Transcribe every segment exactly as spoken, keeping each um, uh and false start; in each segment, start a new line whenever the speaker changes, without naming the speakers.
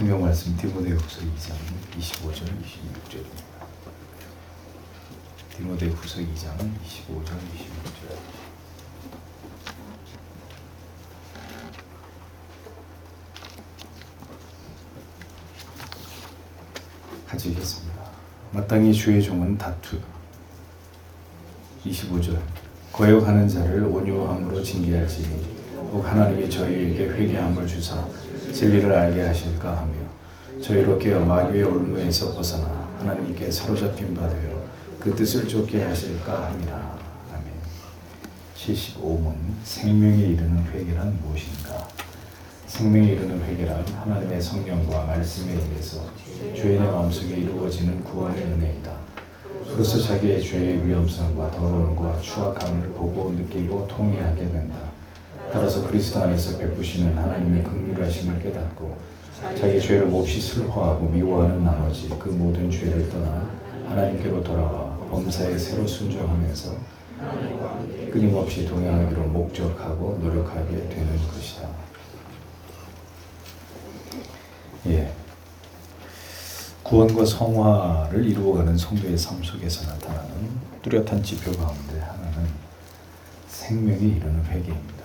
성경 말씀 디모데후서 이 장 이십오 절 이십육 절입니다. 디모데후서 이 장 이십오 절 이십육 절. 같이 읽겠습니다. 마땅히 주의 종은 다투. 이십오 절. 거역하는 자를 온유함으로 징계할지니 혹 하나님이 저희에게 회개함을 주사 진리를 알게 하실까 하며 저희로 깨어 마귀의 올무에서 벗어나 하나님께 사로잡힌 바 되어 그 뜻을 쫓게 하실까 함이라. 아멘. 칠십오 문. 생명에 이르는 회개란 무엇인가? 생명에 이르는 회개란 하나님의 성령과 말씀에 의해서 죄인의 마음속에 이루어지는 구원의 은혜이다. 그래서 자기의 죄의 위험성과 더러움과 추악함을 보고 느끼고 통회하게 된다. 따라서 그리스도 안에서 베푸시는 하나님의 긍휼하심을 깨닫고 자기 죄를 몹시 슬퍼하고 미워하는 나머지 그 모든 죄를 떠나 하나님께로 돌아와 범사에 새로 순종하면서 끊임없이 동행하기로 목적하고 노력하게 되는 것이다. 예, 구원과 성화를 이루어가는 성도의 삶 속에서 나타나는 뚜렷한 지표 가운데 하나는 생명에 이르는 회개입니다.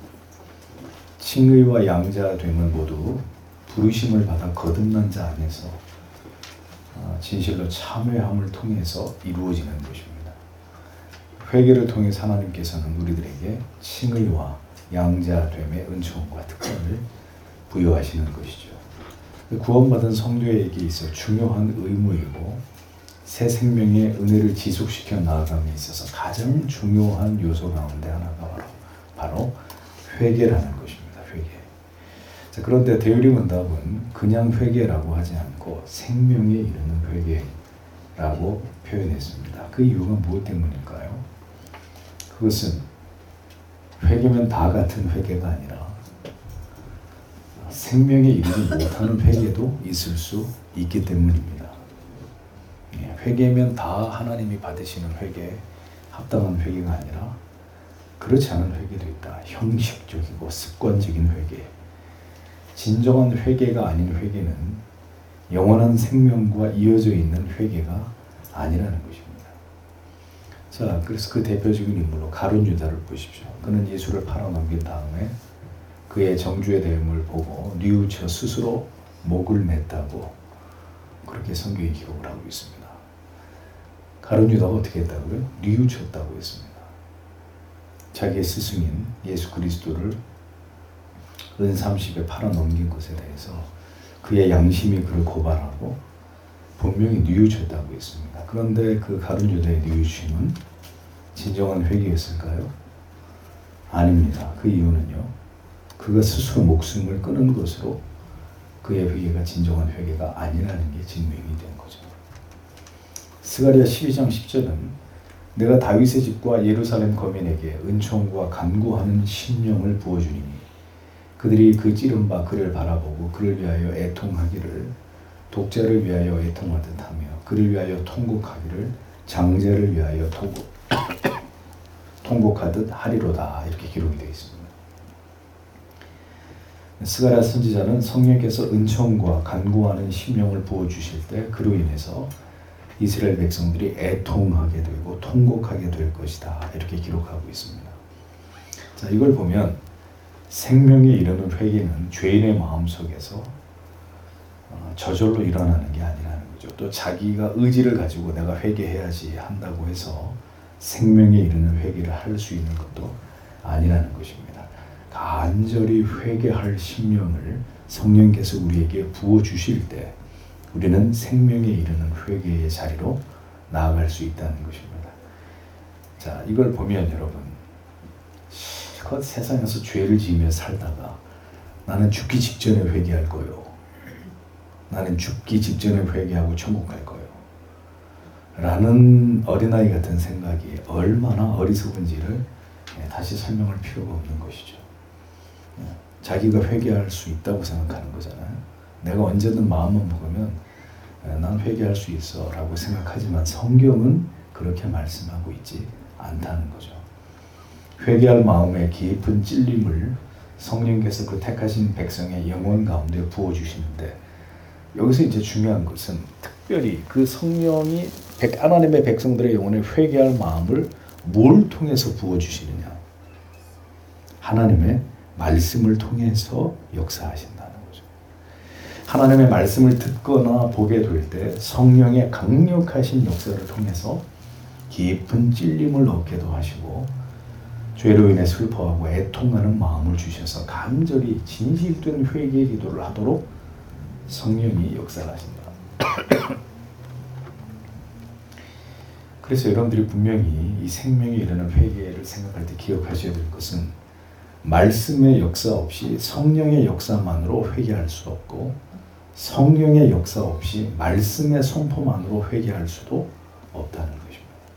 칭의와 양자됨은 모두 부르심을 받아 거듭난 자 안에서 진실로 참회함을 통해서 이루어지는 것입니다. 회개를 통해 하나님께서는 우리들에게 칭의와 양자됨의 은총과 특권을 부여하시는 것이죠. 구원받은 성도에게 있어 중요한 의무이고 새 생명의 은혜를 지속시켜 나아감에 있어서 가장 중요한 요소 가운데 하나가 바로, 바로 회개라는 것입니다. 회개. 자, 그런데 대유리문답은 그냥 회개라고 하지 않고 생명에 이르는 회개라고 표현했습니다. 그 이유가 무엇 때문일까요? 그것은 회개면 다 같은 회개가 아니라 생명에 이르지 못하는 회개도 있을 수 있기 때문입니다. 회개면 다 하나님이 받으시는 회개, 합당한 회개가 아니라 그렇지 않은 회개도 있다. 형식적이고 습관적인 회개. 진정한 회개가 아닌 회개는 영원한 생명과 이어져 있는 회개가 아니라는 것입니다. 자, 그래서 그 대표적인 인물로 가룟 유다를 보십시오. 그는 예수를 팔아넘긴 다음에 그의 정죄의 대응을 보고 뉘우쳐 스스로 목을 맸다고 그렇게 성경이 기록을 하고 있습니다. 가룟 유다가 어떻게 했다고요? 뉘우쳤다고 했습니다. 자기의 스승인 예수 그리스도를 은 삼십에 팔아넘긴 것에 대해서 그의 양심이 그를 고발하고 분명히 뉘우쳤다고 했습니다. 그런데 그 가룟 유다의 뉘우침은 진정한 회개였을까요? 아닙니다. 그 이유는요, 그가 스스로 목숨을 끊은 것으로 그의 회개가 진정한 회개가 아니라는 게 증명이 된 거죠. 스가랴 십이 장 십 절은 내가 다윗의 집과 예루살렘 거민에게 은총과 간구하는 심령을 부어주리니 그들이 그 찌른 바 그를 바라보고 그를 위하여 애통하기를 독자를 위하여 애통하듯 하며 그를 위하여 통곡하기를 장자를 위하여 통곡, 통곡하듯 하리로다. 이렇게 기록이 되어 있습니다. 스가랴 선지자는 성령께서 은총과 간구하는 심령을 부어주실 때 그로 인해서 이스라엘 백성들이 애통하게 되고 통곡하게 될 것이다. 이렇게 기록하고 있습니다. 자, 이걸 보면 생명에 이르는 회개는 죄인의 마음속에서 저절로 일어나는 게 아니라는 거죠. 또 자기가 의지를 가지고 내가 회개해야지 한다고 해서 생명에 이르는 회개를 할 수 있는 것도 아니라는 것입니다. 간절히 회개할 심령을 성령께서 우리에게 부어주실 때 우리는 생명에 이르는 회개의 자리로 나아갈 수 있다는 것입니다. 자, 이걸 보면 여러분, 실컷 세상에서 죄를 지으며 살다가 나는 죽기 직전에 회개할 거요. 나는 죽기 직전에 회개하고 천국 갈 거요. 라는 어린아이 같은 생각이 얼마나 어리석은지를 다시 설명할 필요가 없는 것이죠. 자기가 회개할 수 있다고 생각하는 거잖아요. 내가 언제든 마음만 먹으면 난 회개할 수 있어 라고 생각하지만 성경은 그렇게 말씀하고 있지 않다는 거죠. 회개할 마음의 깊은 찔림을 성령께서 그 택하신 백성의 영혼 가운데 부어주시는데 여기서 이제 중요한 것은 특별히 그 성령이 백, 하나님의 백성들의 영혼에 회개할 마음을 뭘 통해서 부어주시느냐? 하나님의 말씀을 통해서 역사하신다는 거죠. 하나님의 말씀을 듣거나 보게 될 때 성령의 강력하신 역사를 통해서 깊은 찔림을 얻게도 하시고 죄로 인해 슬퍼하고 애통하는 마음을 주셔서 간절히 진실된 회개의 기도를 하도록 성령이 역사를 하신다. 그래서 여러분들이 분명히 이 생명에 이르는 회개를 생각할 때 기억하셔야 될 것은 말씀의 역사 없이 성령의 역사만으로 회개할 수 없고 성령의 역사 없이 말씀의 선포만으로 회개할 수도 없다는 것입니다.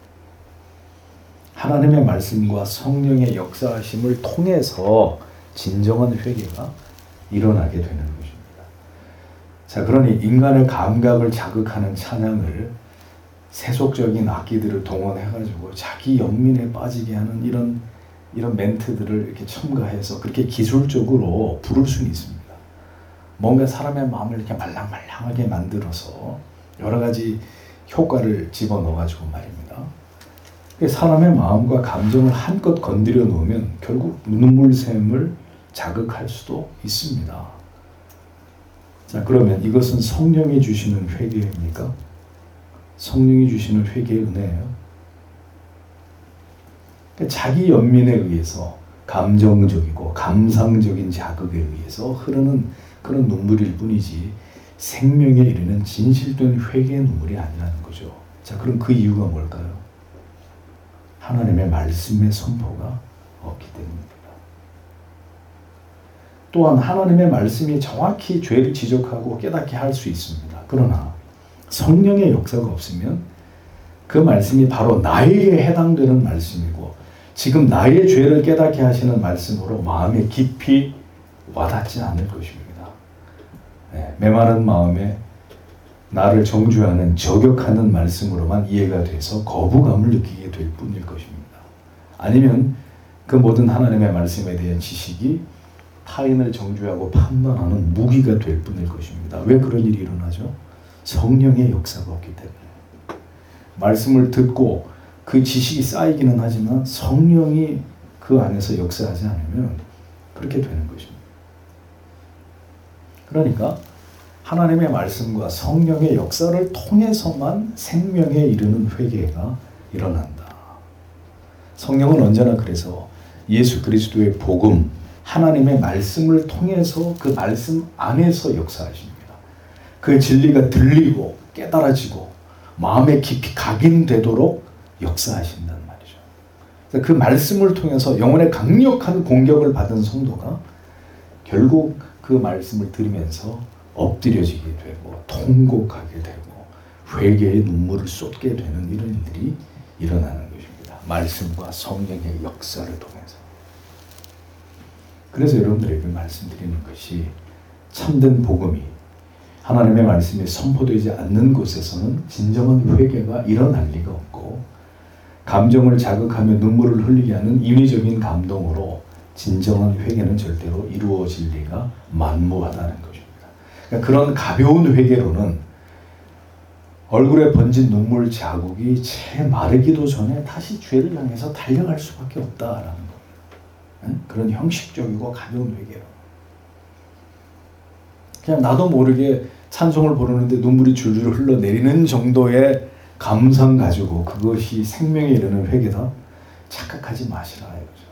하나님의 말씀과 성령의 역사하심을 통해서 진정한 회개가 일어나게 되는 것입니다. 자, 그러니 인간의 감각을 자극하는 찬양을 세속적인 악기들을 동원해가지고 자기 연민에 빠지게 하는 이런 이런 멘트들을 이렇게 첨가해서 그렇게 기술적으로 부를 수는 있습니다. 뭔가 사람의 마음을 이렇게 말랑말랑하게 만들어서 여러 가지 효과를 집어넣어가지고 말입니다. 사람의 마음과 감정을 한껏 건드려 놓으면 결국 눈물샘을 자극할 수도 있습니다. 자, 그러면 이것은 성령이 주시는 회개입니까? 성령이 주시는 회개의 은혜예요. 자기 연민에 의해서 감정적이고 감상적인 자극에 의해서 흐르는 그런 눈물일 뿐이지 생명에 이르는 진실된 회개의 눈물이 아니라는 거죠. 자, 그럼 그 이유가 뭘까요? 하나님의 말씀의 선포가 없기 때문입니다. 또한 하나님의 말씀이 정확히 죄를 지적하고 깨닫게 할 수 있습니다. 그러나 성령의 역사가 없으면 그 말씀이 바로 나에게 해당되는 말씀이고 지금 나의 죄를 깨닫게 하시는 말씀으로 마음에 깊이 와닿지 않을 것입니다. 네, 메마른 마음에 나를 정죄하는 저격하는 말씀으로만 이해가 돼서 거부감을 느끼게 될 뿐일 것입니다. 아니면 그 모든 하나님의 말씀에 대한 지식이 타인을 정죄하고 판단하는 무기가 될 뿐일 것입니다. 왜 그런 일이 일어나죠? 성령의 역사가 없기 때문에. 말씀을 듣고 그 지식이 쌓이기는 하지만 성령이 그 안에서 역사하지 않으면 그렇게 되는 것입니다. 그러니까 하나님의 말씀과 성령의 역사를 통해서만 생명에 이르는 회개가 일어난다. 성령은 언제나 그래서 예수 그리스도의 복음, 하나님의 말씀을 통해서 그 말씀 안에서 역사하십니다. 그 진리가 들리고 깨달아지고 마음에 깊이 각인되도록 역사하신단 말이죠. 그 말씀을 통해서 영혼의 강력한 공격을 받은 성도가 결국 그 말씀을 들으면서 엎드려지게 되고 통곡하게 되고 회개의 눈물을 쏟게 되는 이런 일들이 일어나는 것입니다. 말씀과 성령의 역사를 통해서. 그래서 여러분들에게 말씀드리는 것이 참된 복음이 하나님의 말씀이 선포되지 않는 곳에서는 진정한 회개가 일어날 리가 없고 감정을 자극하며 눈물을 흘리게 하는 인위적인 감동으로 진정한 회개는 절대로 이루어질 리가 만무하다는 것입니다. 그러니까 그런 가벼운 회개로는 얼굴에 번진 눈물 자국이 채 마르기도 전에 다시 죄를 향해서 달려갈 수밖에 없다라는 겁니다. 그런 형식적이고 가벼운 회개로. 그냥 나도 모르게 찬송을 부르는데 눈물이 줄줄 흘러내리는 정도의 감상 가지고 그것이 생명에 이르는 회개다? 착각하지 마시라 이거죠.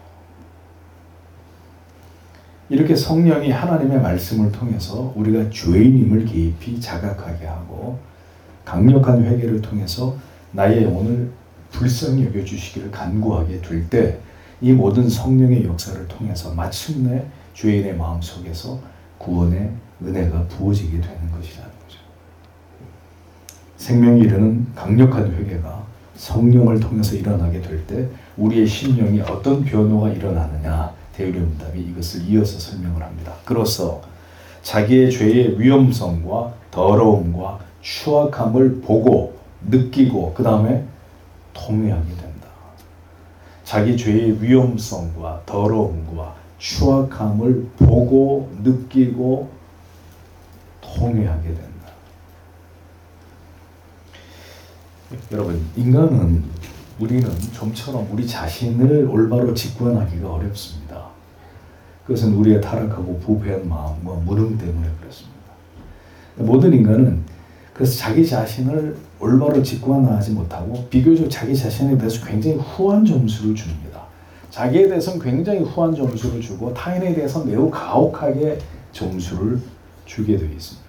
이렇게 성령이 하나님의 말씀을 통해서 우리가 죄인임을 깊이 자각하게 하고 강력한 회개를 통해서 나의 영혼을 불쌍히 여겨주시기를 간구하게 될 때 이 모든 성령의 역사를 통해서 마침내 죄인의 마음속에서 구원의 은혜가 부어지게 되는 것이라는 거죠. 생명이 이르는 강력한 회개가 성령을 통해서 일어나게 될 때 우리의 심령이 어떤 변화가 일어나느냐 대의문답이 이것을 이어서 설명을 합니다. 그로써 자기의 죄의 위험성과 더러움과 추악함을 보고 느끼고 그 다음에 통회하게 된다. 자기 죄의 위험성과 더러움과 추악함을 보고 느끼고 통회하게 된다. 여러분, 인간은, 우리는 좀처럼 우리 자신을 올바로 직관하기가 어렵습니다. 그것은 우리의 타락하고 부패한 마음과 무능 때문에 그렇습니다. 모든 인간은 그래서 자기 자신을 올바로 직관하지 못하고 비교적 자기 자신에 대해서 굉장히 후한 점수를 줍니다. 자기에 대해서는 굉장히 후한 점수를 주고 타인에 대해서 매우 가혹하게 점수를 주게 되어 있습니다.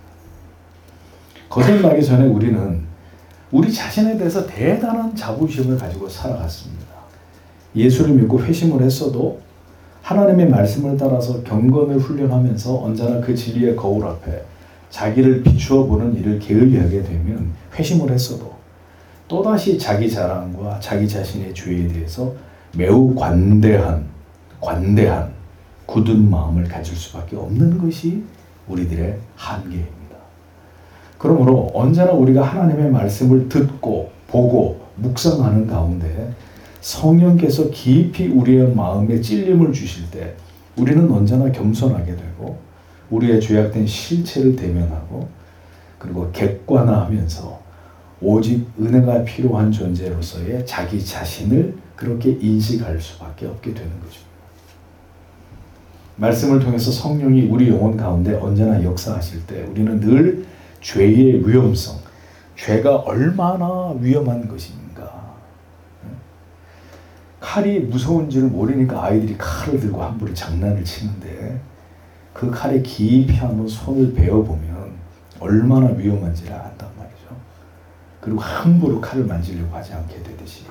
거듭나기 전에 우리는 우리 자신에 대해서 대단한 자부심을 가지고 살아갔습니다. 예수를 믿고 회심을 했어도 하나님의 말씀을 따라서 경건을 훈련하면서 언제나 그 진리의 거울 앞에 자기를 비추어 보는 일을 게을리하게 되면 회심을 했어도 또다시 자기 자랑과 자기 자신의 죄에 대해서 매우 관대한, 관대한 굳은 마음을 가질 수밖에 없는 것이 우리들의 한계입니다. 그러므로 언제나 우리가 하나님의 말씀을 듣고 보고 묵상하는 가운데 성령께서 깊이 우리의 마음에 찔림을 주실 때 우리는 언제나 겸손하게 되고 우리의 죄악된 실체를 대면하고 그리고 객관화하면서 오직 은혜가 필요한 존재로서의 자기 자신을 그렇게 인식할 수밖에 없게 되는 것입니다. 말씀을 통해서 성령이 우리 영혼 가운데 언제나 역사하실 때 우리는 늘 죄의 위험성, 죄가 얼마나 위험한 것인가. 칼이 무서운 줄 모르니까 아이들이 칼을 들고 함부로 장난을 치는데 그 칼에 깊이 한번 손을 베어보면 얼마나 위험한지를 안단 말이죠. 그리고 함부로 칼을 만지려고 하지 않게 되듯이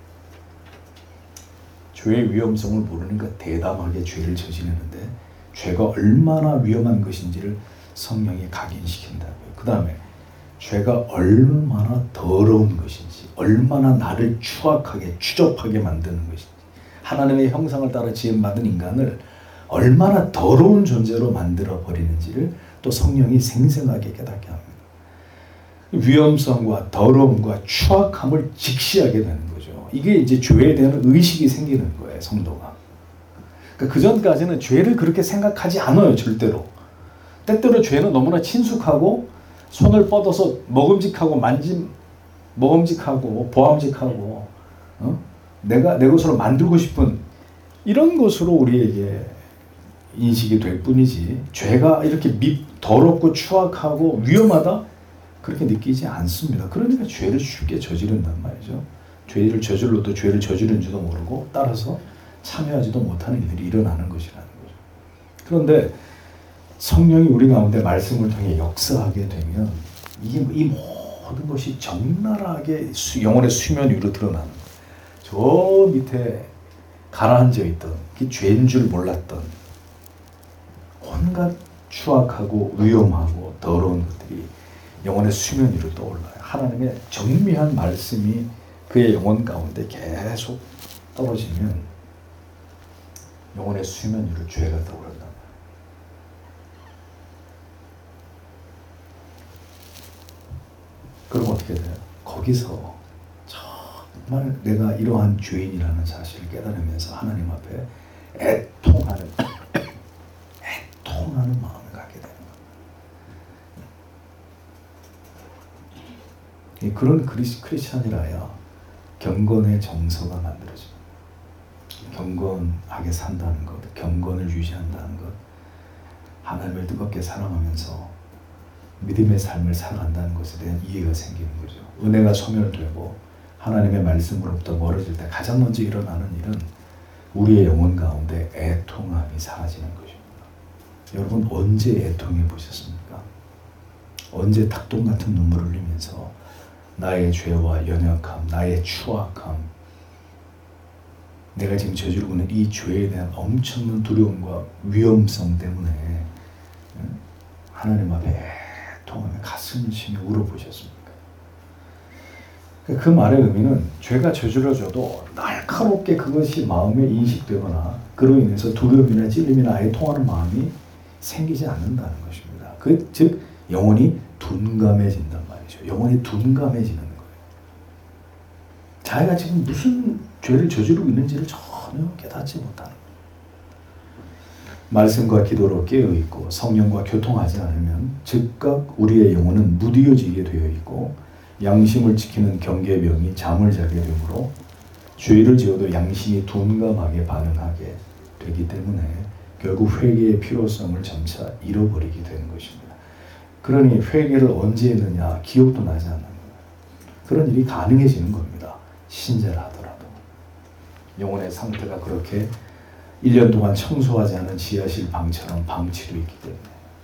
죄의 위험성을 모르니까 대담하게 죄를 저지르는데 죄가 얼마나 위험한 것인지를 성령이 각인시킨다고요. 그 다음에 죄가 얼마나 더러운 것인지, 얼마나 나를 추악하게, 추접하게 만드는 것인지, 하나님의 형상을 따라 지음받은 인간을 얼마나 더러운 존재로 만들어 버리는지를 또 성령이 생생하게 깨닫게 합니다. 위험성과 더러움과 추악함을 직시하게 되는 거죠. 이게 이제 죄에 대한 의식이 생기는 거예요, 성도가. 그러니까 그 전까지는 죄를 그렇게 생각하지 않아요, 절대로. 때때로 죄는 너무나 친숙하고 손을 뻗어서 먹음직하고 만짐, 먹음직하고 보암직하고 어? 내가 내 것으로 만들고 싶은 이런 것으로 우리에게 인식이 될 뿐이지 죄가 이렇게 밉, 더럽고 추악하고 위험하다? 그렇게 느끼지 않습니다. 그러니까 죄를 쉽게 저지른단 말이죠. 죄를 저질러도 죄를 저지른 줄도 모르고 따라서 참여하지도 못하는 일들이 일어나는 것이라는 거죠. 그런데 성령이 우리 가운데 말씀을 통해 역사하게 되면 이, 이 모든 것이 적나라하게 수, 영혼의 수면 위로 드러나는 거예요. 저 밑에 가라앉아 있던 그 죄인 줄 몰랐던 온갖 추악하고 위험하고 더러운 것들이 영혼의 수면 위로 떠올라요. 하나님의 정밀한 말씀이 그의 영혼 가운데 계속 떨어지면 영혼의 수면 위로 죄가 떠오른다. 그럼 어떻게 돼요? 거기서 정말 내가 이러한 죄인이라는 사실을 깨달으면서 하나님 앞에 애통하는 애통하는 마음을 갖게 되는 겁니다. 그런 크리스, 크리스찬이라야 경건의 정서가 만들어집니다. 경건하게 산다는 것, 경건을 유지한다는 것, 하나님을 뜨겁게 사랑하면서 믿음의 삶을 살아간다는 것에 대한 이해가 생기는 거죠. 은혜가 소멸되고 하나님의 말씀으로부터 멀어질 때 가장 먼저 일어나는 일은 우리의 영혼 가운데 애통함이 사라지는 것입니다. 여러분 언제 애통해 보셨습니까? 언제 닭똥 같은 눈물을 흘리면서 나의 죄와 연약함, 나의 추악함, 내가 지금 저지르고 있는 이 죄에 대한 엄청난 두려움과 위험성 때문에 하나님 앞에 애통하며 가슴을 치며 울어보셨습니까? 그 말의 의미는 죄가 저질러져도 날카롭게 그것이 마음에 인식되거나 그로 인해서 두려움이나 찔림이나 애통하는 마음이 생기지 않는다는 것입니다. 그, 즉 영혼이 둔감해진단 말이죠. 영혼이 둔감해지는 거예요. 자기가 지금 무슨 죄를 저지르고 있는지를 전혀 깨닫지 못하는 거예요. 말씀과 기도로 깨어있고 성령과 교통하지 않으면 즉각 우리의 영혼은 무디어지게 되어 있고 양심을 지키는 경계병이 잠을 자게 되므로 죄를 지어도 양심이 둔감하게 반응하게 되기 때문에 결국 회개의 필요성을 점차 잃어버리게 되는 것입니다. 그러니 회개를 언제 했느냐 기억도 나지 않는 거예요. 그런 일이 가능해지는 겁니다. 신자라 하더라도. 영혼의 상태가 그렇게 일 년 동안 청소하지 않은 지하실 방처럼 방치되어 있기 때문에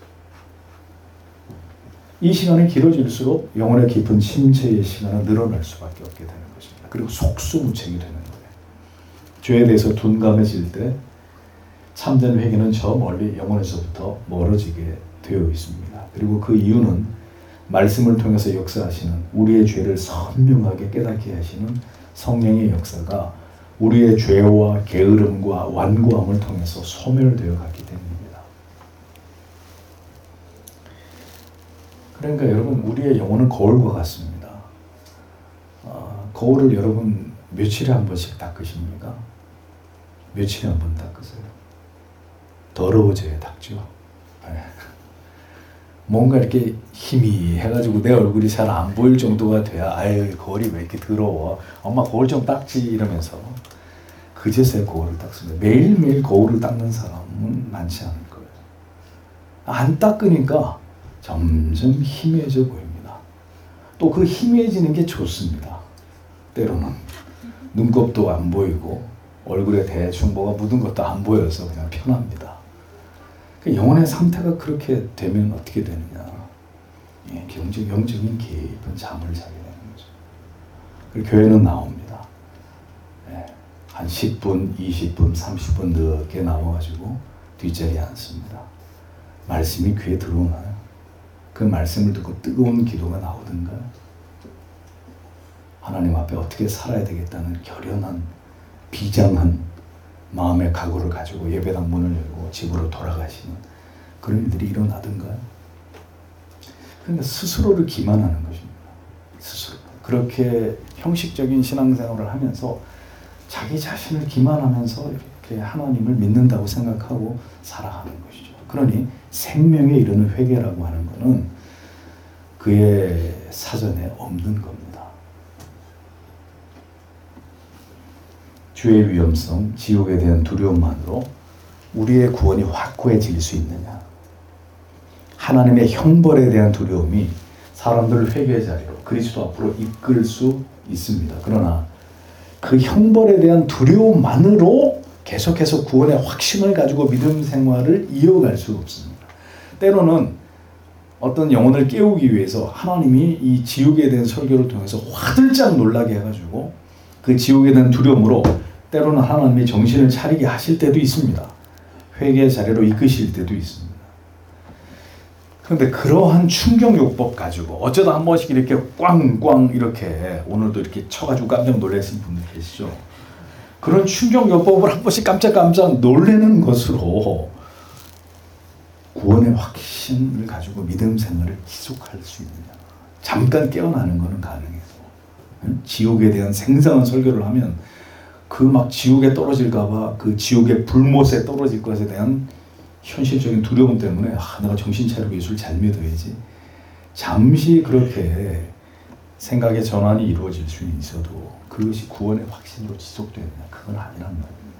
이 시간이 길어질수록 영혼의 깊은 침체의 시간은 늘어날 수밖에 없게 되는 것입니다. 그리고 속수무책이 되는 거예요. 죄에 대해서 둔감해질 때 참된 회개는 저 멀리 영혼에서부터 멀어지게 되어 있습니다. 그리고 그 이유는 말씀을 통해서 역사하시는 우리의 죄를 선명하게 깨닫게 하시는 성령의 역사가 우리의 죄와 게으름과 완고함을 통해서 소멸되어 갔기 때문입니다. 그러니까 여러분 우리의 영혼은 거울과 같습니다. 어, 거울을 여러분 며칠에 한 번씩 닦으십니까? 며칠에 한 번 닦으세요? 더러워져야 닦죠. 네. 뭔가 이렇게 힘이 해가지고 내 얼굴이 잘 안 보일 정도가 돼야 아유 거울이 왜 이렇게 더러워 엄마 거울 좀 닦지 이러면서 그제서야 거울을 닦습니다. 매일매일 거울을 닦는 사람은 많지 않을 거예요. 안 닦으니까 점점 희미해져 보입니다. 또 그 희미해지는 게 좋습니다. 때로는 눈곱도 안 보이고 얼굴에 대충 뭐가 묻은 것도 안 보여서 그냥 편합니다. 영혼의 상태가 그렇게 되면 어떻게 되느냐. 예, 영적, 영적인 깊은 잠을 자게 되는 거죠. 그리고 교회는 나옵니다. 예, 한 십 분, 이십 분, 삼십 분 늦게 나와가지고 뒷자리에 앉습니다. 말씀이 귀에 들어오나요? 그 말씀을 듣고 뜨거운 기도가 나오던가요? 하나님 앞에 어떻게 살아야 되겠다는 결연한, 비장한 마음의 각오를 가지고 예배당 문을 열고 집으로 돌아가시는 그런 일들이 일어나던가요? 그러니까 스스로를 기만하는 것입니다. 스스로. 그렇게 형식적인 신앙생활을 하면서 자기 자신을 기만하면서 이렇게 하나님을 믿는다고 생각하고 살아가는 것이죠. 그러니 생명에 이르는 회개라고 하는 것은 그의 사전에 없는 겁니다. 죄의 위험성, 지옥에 대한 두려움만으로 우리의 구원이 확고해질 수 있느냐? 하나님의 형벌에 대한 두려움이 사람들을 회개의 자리로 그리스도 앞으로 이끌 수 있습니다. 그러나 그 형벌에 대한 두려움만으로 계속해서 구원의 확신을 가지고 믿음 생활을 이어갈 수 없습니다. 때로는 어떤 영혼을 깨우기 위해서 하나님이 이 지옥에 대한 설교를 통해서 화들짝 놀라게 해가지고 그 지옥에 대한 두려움으로 때로는 하나님이 정신을 차리게 하실 때도 있습니다. 회개의 자리로 이끄실 때도 있습니다. 그런데 그러한 충격요법 가지고 어쩌다 한 번씩 이렇게 꽝꽝 이렇게 오늘도 이렇게 쳐가지고 깜짝 놀라신 분들 계시죠? 그런 충격요법을 한 번씩 깜짝깜짝 놀라는 것으로 구원의 확신을 가지고 믿음 생활을 지속할 수 있느냐. 잠깐 깨어나는 것은 가능해서 지옥에 대한 생생한 설교를 하면 그 막 지옥에 떨어질까봐 그 지옥의 불못에 떨어질 것에 대한 현실적인 두려움 때문에 아, 내가 정신 차리고 예수를 잘 믿어야지. 잠시 그렇게 생각의 전환이 이루어질 수는 있어도 그것이 구원의 확신으로 지속되느냐 그건 아니란 말입니다.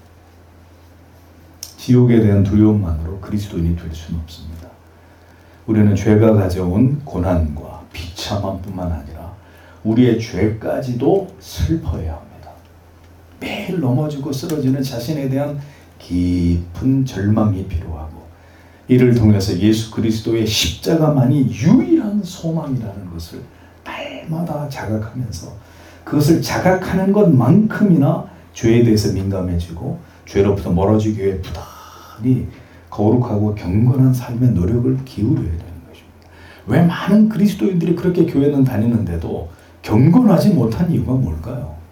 지옥에 대한 두려움만으로 그리스도인이 될 수는 없습니다. 우리는 죄가 가져온 고난과 비참함뿐만 아니라 우리의 죄까지도 슬퍼해야 합니다. 매일 넘어지고 쓰러지는 자신에 대한 깊은 절망이 필요하고 이를 통해서 예수 그리스도의 십자가만이 유일한 소망이라는 것을 날마다 자각하면서 그것을 자각하는 것만큼이나 죄에 대해서 민감해지고 죄로부터 멀어지기 위해 부단히 거룩하고 경건한 삶의 노력을 기울여야 되는 것입니다. 왜 많은 그리스도인들이 그렇게 교회는 다니는데도 경건하지 못한 이유가 뭘까요?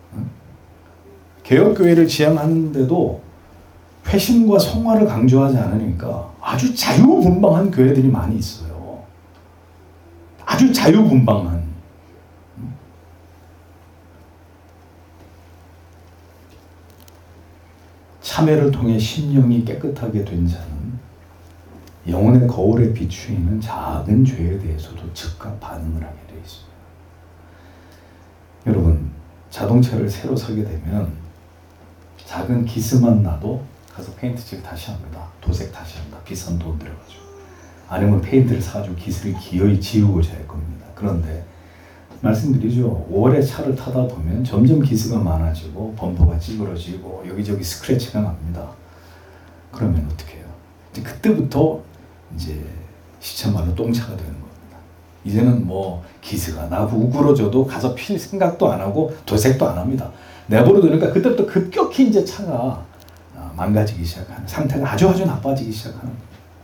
개혁교회를 지향하는데도 회심과 성화를 강조하지 않으니까 아주 자유분방한 교회들이 많이 있어요. 아주 자유분방한. 참회를 통해 심령이 깨끗하게 된 자는 영혼의 거울에 비추이는 작은 죄에 대해서도 즉각 반응을 하게 되어 있습니다. 자동차를 새로 사게 되면 작은 기스만 나도 가서 페인트칠 다시 합니다. 도색 다시 합니다. 비싼 돈 들여가지고. 아니면 페인트를 사가지고 기스를 기어이 지우고자 할 겁니다. 그런데 말씀드리죠. 오래 차를 타다 보면 점점 기스가 많아지고 범퍼가 찌그러지고 여기저기 스크래치가 납니다. 그러면 어떻게 해요? 이제 그때부터 이제 시체말로 똥차가 되는 겁니다. 이제는 뭐 기스가 나고 우그러져도 가서 필 생각도 안 하고 도색도 안 합니다. 내버려두니까 그때부터 급격히 이제 차가 망가지기 시작하는, 상태가 아주 아주 나빠지기 시작하는 겁니다.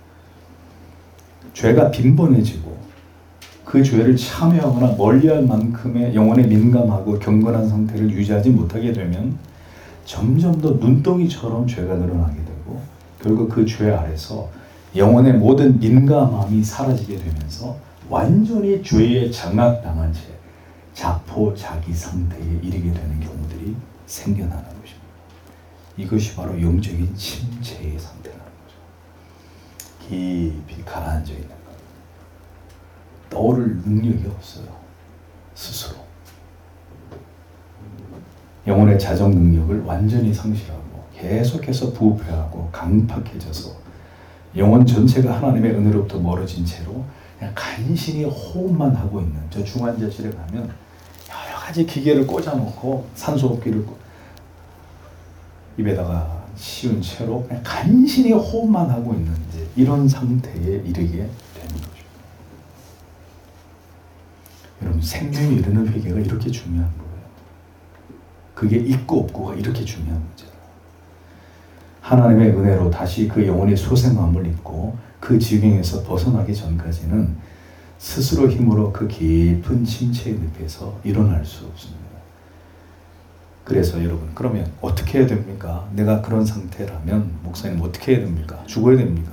죄가 빈번해지고 그 죄를 참여하거나 멀리할 만큼의 영혼에 민감하고 경건한 상태를 유지하지 못하게 되면 점점 더 눈덩이처럼 죄가 늘어나게 되고 결국 그 죄 아래서 영혼의 모든 민감함이 사라지게 되면서 완전히 죄에 장악당한 채 자포자기 상태에 이르게 되는 경우들이 생겨나는 것입니다. 이것이 바로 영적인 침체의 상태라는 거죠. 깊이 가라앉아 있는 것. 떠오를 능력이 없어요. 스스로. 영혼의 자정 능력을 완전히 상실하고 계속해서 부패하고 강팍해져서 영혼 전체가 하나님의 은혜로부터 멀어진 채로 그냥 간신히 호흡만 하고 있는, 저 중환자실에 가면 여러 가지 기계를 꽂아놓고 산소호흡기를 입에다가 씌운 채로 그냥 간신히 호흡만 하고 있는 이제 이런 상태에 이르게 되는 거죠. 여러분, 생명이 이르는 회개가 이렇게 중요한 거예요. 그게 있고 없고가 이렇게 중요한 문제예요. 하나님의 은혜로 다시 그 영혼의 소생함을 잊고 그 지경에서 벗어나기 전까지는 스스로 힘으로 그 깊은 침체의 늪에서 일어날 수 없습니다. 그래서 여러분, 그러면 어떻게 해야 됩니까? 내가 그런 상태라면 목사님 어떻게 해야 됩니까? 죽어야 됩니까?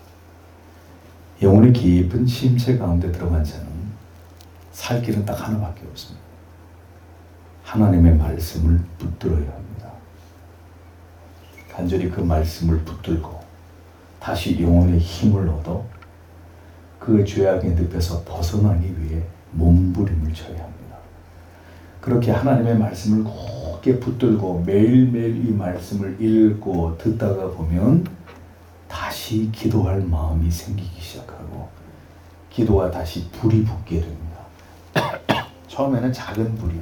영혼의 깊은 침체 가운데 들어간 자는 살 길은 딱 하나밖에 없습니다. 하나님의 말씀을 붙들어야 합니다. 간절히 그 말씀을 붙들고 다시 영혼의 힘을 얻어 그 죄악의 늪에서 벗어나기 위해 몸부림을 쳐야 합니다. 그렇게 하나님의 말씀을 굳게 붙들고 매일매일 이 말씀을 읽고 듣다가 보면 다시 기도할 마음이 생기기 시작하고 기도가 다시 불이 붙게 됩니다. 처음에는 작은 불이야.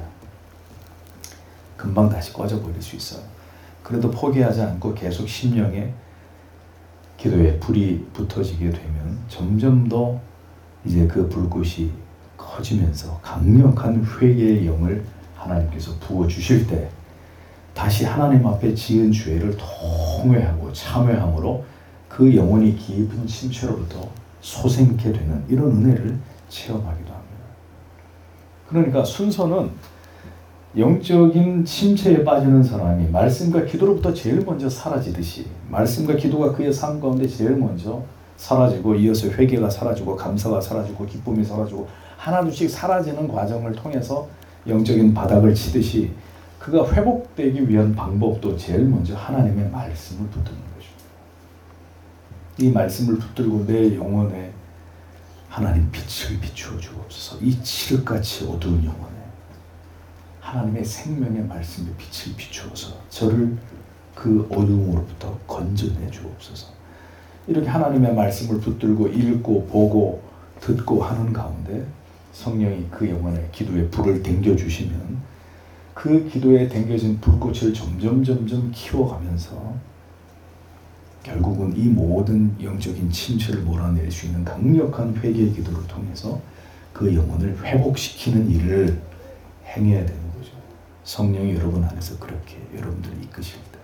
금방 다시 꺼져버릴 수 있어요. 그래도 포기하지 않고 계속 심령에 기도에 불이 붙어지게 되면 점점 더 이제 그 불꽃이 커지면서 강력한 회개의 영을 하나님께서 부어주실 때 다시 하나님 앞에 지은 죄를 통회하고 참회함으로 그 영혼이 깊은 침체로부터 소생케 되는 이런 은혜를 체험하기도 합니다. 그러니까 순서는 영적인 침체에 빠지는 사람이 말씀과 기도로부터 제일 먼저 사라지듯이 말씀과 기도가 그의 삶 가운데 제일 먼저 사라지고 이어서 회개가 사라지고 감사가 사라지고 기쁨이 사라지고 하나둘씩 사라지는 과정을 통해서 영적인 바닥을 치듯이 그가 회복되기 위한 방법도 제일 먼저 하나님의 말씀을 붙드는 것입니다. 이 말씀을 붙들고 내 영혼에 하나님 빛을 비추어 주옵소서. 이 칠흑같이 어두운 영혼에 하나님의 생명의 말씀의 빛을 비추어서 저를 그 어두움으로부터 건져내 주옵소서. 이렇게 하나님의 말씀을 붙들고 읽고 보고 듣고 하는 가운데 성령이 그 영혼의 기도에 불을 댕겨주시면 그 기도에 댕겨진 불꽃을 점점 점점 키워가면서 결국은 이 모든 영적인 침체를 몰아낼 수 있는 강력한 회개의 기도를 통해서 그 영혼을 회복시키는 일을 행해야 되는 거죠. 성령이 여러분 안에서 그렇게 여러분들을 이끄실 때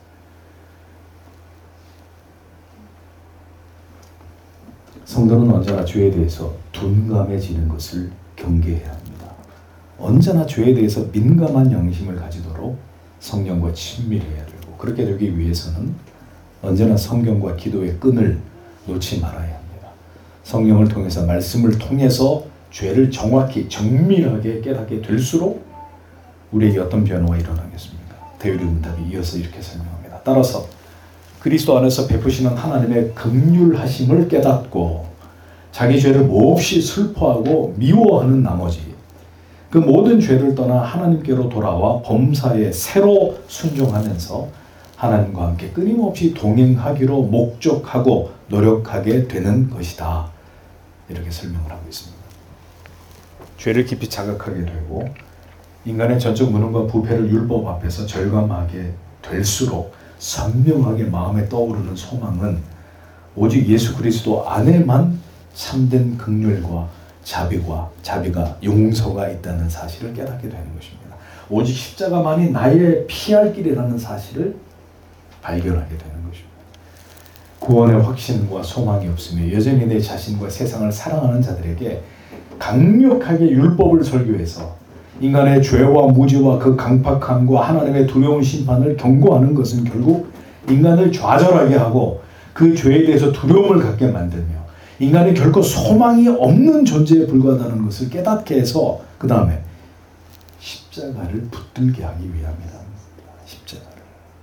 성도는 언제나 죄에 대해서 둔감해지는 것을 경계해야 합니다. 언제나 죄에 대해서 민감한 양심을 가지도록 성령과 친밀해야 되고 그렇게 되기 위해서는 언제나 성경과 기도의 끈을 놓지 말아야 합니다. 성령을 통해서 말씀을 통해서 죄를 정확히 정밀하게 깨닫게 될수록 우리에게 어떤 변화가 일어나겠습니까? 대유리 문답이 이어서 이렇게 설명합니다. 따라서 그리스도 안에서 베푸시는 하나님의 긍휼하심을 깨닫고 자기 죄를 몹시 슬퍼하고 미워하는 나머지 그 모든 죄를 떠나 하나님께로 돌아와 범사에 새로 순종하면서 하나님과 함께 끊임없이 동행하기로 목적하고 노력하게 되는 것이다. 이렇게 설명을 하고 있습니다. 죄를 깊이 자각하게 되고 인간의 전적 무능과 부패를 율법 앞에서 절감하게 될수록 선명하게 마음에 떠오르는 소망은 오직 예수 그리스도 안에만 참된 긍휼과 자비와 자비가 용서가 있다는 사실을 깨닫게 되는 것입니다. 오직 십자가만이 나의 피할 길이라는 사실을 발견하게 되는 것입니다. 구원의 확신과 소망이 없으며 여전히 내 자신과 세상을 사랑하는 자들에게 강력하게 율법을 설교해서 인간의 죄와 무지와 그 강팍함과 하나님의 두려운 심판을 경고하는 것은 결국 인간을 좌절하게 하고 그 죄에 대해서 두려움을 갖게 만들며 인간이 결코 소망이 없는 존재에 불과하다는 것을 깨닫게 해서 그 다음에 십자가를 붙들게 하기 위함이다. 십자가를.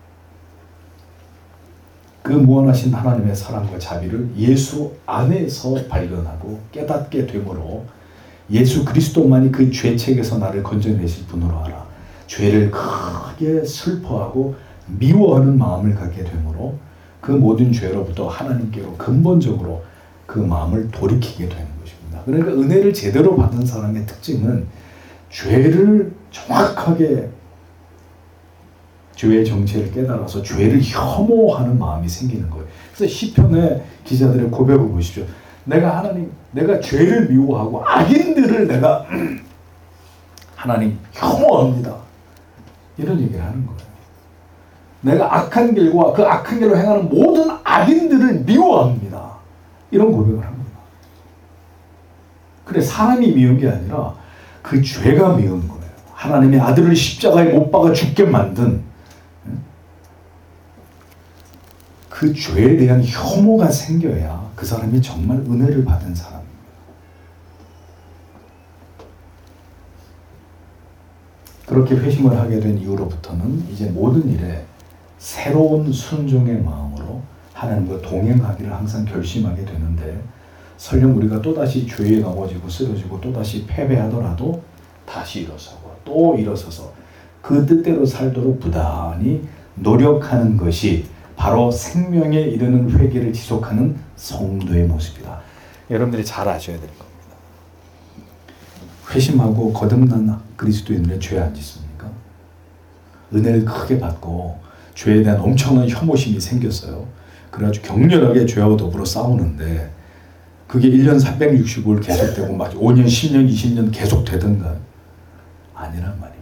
그 무한하신 하나님의 사랑과 자비를 예수 안에서 발견하고 깨닫게 되므로 예수 그리스도만이 그 죄책에서 나를 건져내실 분으로 알아 죄를 크게 슬퍼하고 미워하는 마음을 갖게 되므로 그 모든 죄로부터 하나님께로 근본적으로 그 마음을 돌이키게 되는 것입니다. 그러니까 은혜를 제대로 받은 사람의 특징은 죄를 정확하게 죄의 정체를 깨달아서 죄를 혐오하는 마음이 생기는 거예요. 그래서 시편의 기자들의 고백을 보십시오. 내가 하나님, 내가 죄를 미워하고 악인들을 내가 하나님 혐오합니다. 이런 얘기를 하는 거예요. 내가 악한 길과 그 악한 길로 행하는 모든 악인들을 미워합니다. 이런 고백을 합니다. 그래 사람이 미운 게 아니라 그 죄가 미운 거예요. 하나님의 아들을 십자가에 못 박아 죽게 만든 그 죄에 대한 혐오가 생겨야 그 사람이 정말 은혜를 받은 사람입니다. 그렇게 회심을 하게 된 이후로부터는 이제 모든 일에 새로운 순종의 마음으로 하나님과 동행하기를 항상 결심하게 되는데 설령 우리가 또다시 죄에 넘어지고 쓰러지고 또다시 패배하더라도 다시 일어서고 또 일어서서 그 뜻대로 살도록 부단히 노력하는 것이 바로 생명에 이르는 회개를 지속하는 성도의 모습이다. 여러분들이 잘 아셔야 될 겁니다. 회심하고 거듭난 그리스도인들은 죄 안 짓습니까? 은혜를 크게 받고 죄에 대한 엄청난 혐오심이 생겼어요. 그래가지고 격렬하게 죄와 더불어 싸우는데 그게 일 년 삼백육십오 일 계속되고 막 오 년, 십 년, 이십 년 계속되던가 아니란 말입니다.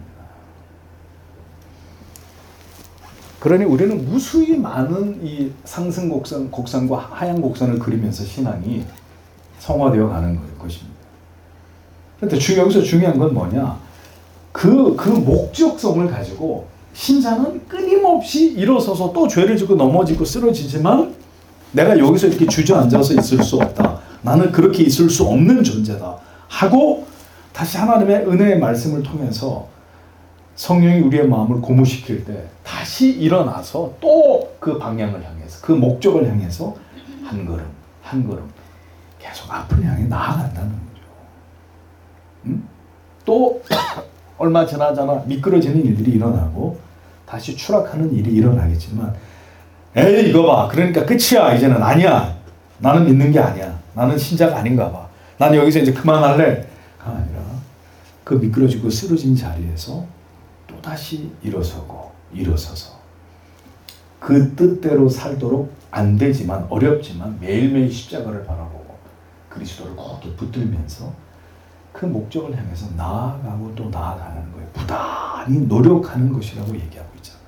그러니 우리는 무수히 많은 이 상승 곡선, 곡선과 하향 곡선을 그리면서 신앙이 성화되어 가는 것입니다. 그런데 여기서 중요한 건 뭐냐? 그, 그 목적성을 가지고 신자는 끊임없이 일어서서 또 죄를 짓고 넘어지고 쓰러지지만 내가 여기서 이렇게 주저앉아서 있을 수 없다. 나는 그렇게 있을 수 없는 존재다. 하고 다시 하나님의 은혜의 말씀을 통해서 성령이 우리의 마음을 고무시킬 때 다시 일어나서 또 그 방향을 향해서 그 목적을 향해서 한 걸음 한 걸음 계속 앞을 향해 나아간다는 거죠. 응? 또 얼마 지나잖아 미끄러지는 일들이 일어나고 다시 추락하는 일이 일어나겠지만 에이 이거 봐 그러니까 끝이야 이제는 아니야 나는 믿는 게 아니야 나는 신자가 아닌가 봐 난 여기서 이제 그만할래 가 아니라 그 미끄러지고 쓰러진 자리에서 또다시 일어서고 일어서서 그 뜻대로 살도록 안 되지만 어렵지만 매일매일 십자가를 바라보고 그리스도를 굳게 붙들면서 그 목적을 향해서 나아가고 또 나아가는 거예요. 부단히 노력하는 것이라고 얘기하고 있잖아요.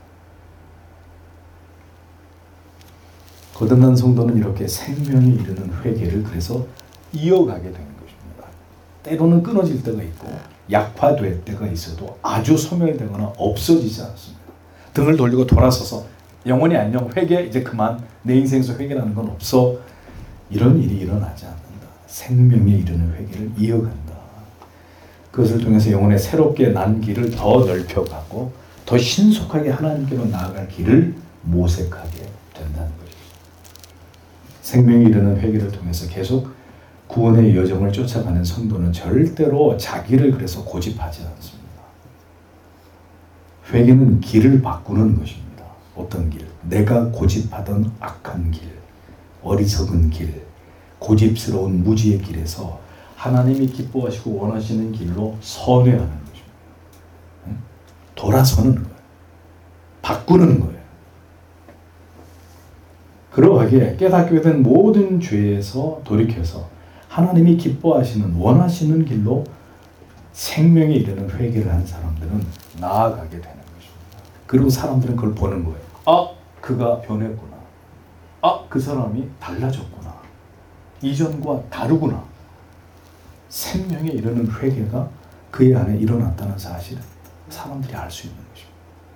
거듭난 성도는 이렇게 생명에 이르는 회개를 그래서 이어가게 되는 것입니다. 때로는 끊어질 때가 있고 약화될 때가 있어도 아주 소멸되거나 없어지지 않습니다. 등을 돌리고 돌아서서 영원히 안녕 회개 이제 그만 내 인생에서 회개라는 건 없어 이런 일이 일어나지 않는다. 생명에 이르는 회개를 이어간다. 그것을 통해서 영혼의 새롭게 난 길을 더 넓혀가고 더 신속하게 하나님께로 나아갈 길을 모색하게 된다는 것입니다. 생명에 이르는 회개를 통해서 계속 구원의 여정을 쫓아가는 성도는 절대로 자기를 그래서 고집하지 않습니다. 회개는 길을 바꾸는 것입니다. 어떤 길? 내가 고집하던 악한 길, 어리석은 길, 고집스러운 무지의 길에서 하나님이 기뻐하시고 원하시는 길로 선회하는 것입니다. 돌아서는 거예요. 바꾸는 거예요. 그러하기에 깨닫게 된 모든 죄에서 돌이켜서 하나님이 기뻐하시는 원하시는 길로 생명에 이르는 회개를 한 사람들은 나아가게 되는 것입니다. 그리고 사람들은 그걸 보는 거예요. 아, 그가 변했구나. 아, 그 사람이 달라졌구나. 이전과 다르구나. 생명에 이르는 회개가 그의 안에 일어났다는 사실을 사람들이 알 수 있는 것입니다.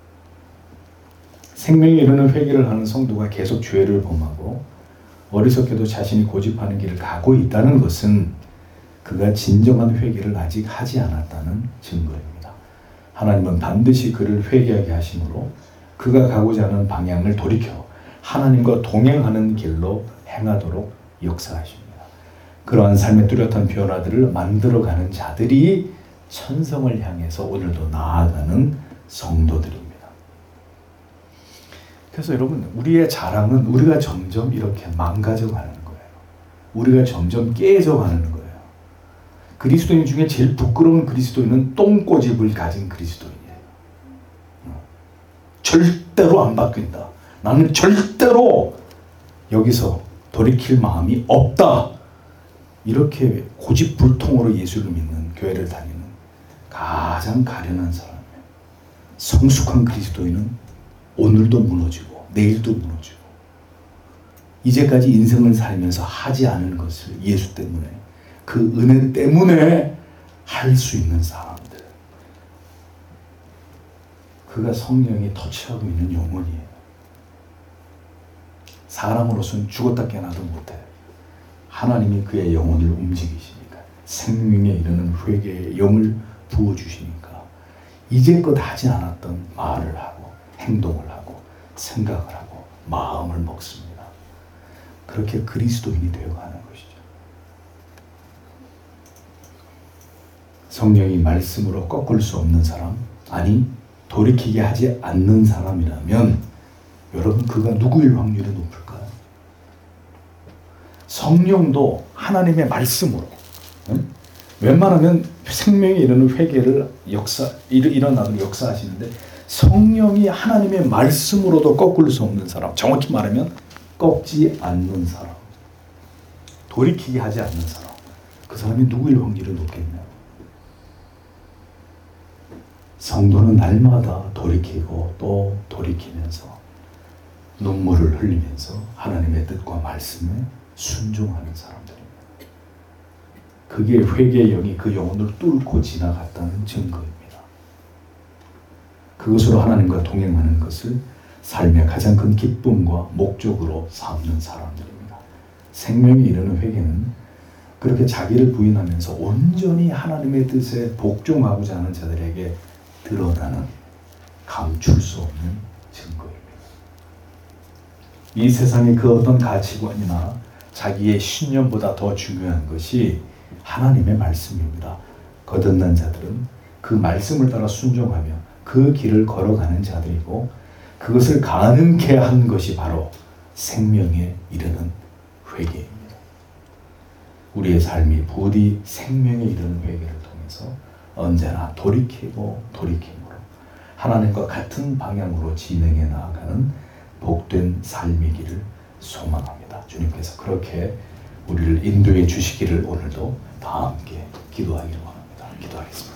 생명에 이르는 회개를 하는 성도가 계속 죄를 범하고 어리석게도 자신이 고집하는 길을 가고 있다는 것은 그가 진정한 회개를 아직 하지 않았다는 증거입니다. 하나님은 반드시 그를 회개하게 하심으로 그가 가고자 하는 방향을 돌이켜 하나님과 동행하는 길로 행하도록 역사하십니다. 그러한 삶의 뚜렷한 변화들을 만들어가는 자들이 천성을 향해서 오늘도 나아가는 성도들입니다. 그래서 여러분, 우리의 자랑은 우리가 점점 이렇게 망가져가는 거예요. 우리가 점점 깨져가는 거예요. 그리스도인 중에 제일 부끄러운 그리스도인은 똥꼬집을 가진 그리스도인이에요. 절대로 안 바뀐다. 나는 절대로 여기서 돌이킬 마음이 없다. 이렇게 고집불통으로 예수를 믿는 교회를 다니는 가장 가련한 사람이에요. 성숙한 그리스도인은 오늘도 무너지고 내일도 무너지고 이제까지 인생을 살면서 하지 않은 것을 예수 때문에 그 은혜 때문에 할 수 있는 사람들, 그가 성령이 터치하고 있는 영혼이에요. 사람으로서는 죽었다 깨어나도 못해. 하나님이 그의 영혼을 움직이시니까, 생명에 이르는 회개의 영을 부어주시니까 이제껏 하지 않았던 말을 하고 행동을 하고 생각을 하고 마음을 먹습니다. 그렇게 그리스도인이 되어가는 것이죠. 성령이 말씀으로 꺾을 수 없는 사람, 아니 돌이키게 하지 않는 사람이라면 여러분, 그가 누구일 확률이 높을까요? 성령도 하나님의 말씀으로, 응? 웬만하면 생명에 이르는 회개를 역사, 일어나도록 역사하시는데 성령이 하나님의 말씀으로도 꺾을 수 없는 사람, 정확히 말하면 꺾지 않는 사람, 돌이키게 하지 않는 사람, 그 사람이 누구일 확률이 높겠나요? 성도는 날마다 돌이키고 또 돌이키면서 눈물을 흘리면서 하나님의 뜻과 말씀에 순종하는 사람들입니다. 그게 회개의 영이 그 영혼을 뚫고 지나갔다는 증거입니다. 그것으로 하나님과 동행하는 것을 삶의 가장 큰 기쁨과 목적으로 삼는 사람들입니다. 생명에 이르는 회개는 그렇게 자기를 부인하면서 온전히 하나님의 뜻에 복종하고자 하는 자들에게 드러나는 감출 수 없는 증거입니다. 이 세상의 그 어떤 가치관이나 자기의 신념보다 더 중요한 것이 하나님의 말씀입니다. 거듭난 자들은 그 말씀을 따라 순종하며 그 길을 걸어가는 자들이고, 그것을 가능케 한 것이 바로 생명에 이르는 회개입니다. 우리의 삶이 부디 생명에 이르는 회개를 통해서 언제나 돌이키고 돌이킴으로 하나님과 같은 방향으로 진행해 나아가는 복된 삶의 길을 소망합니다. 주님께서 그렇게 우리를 인도해 주시기를 오늘도 다 함께 기도하기를 원합니다. 기도하겠습니다.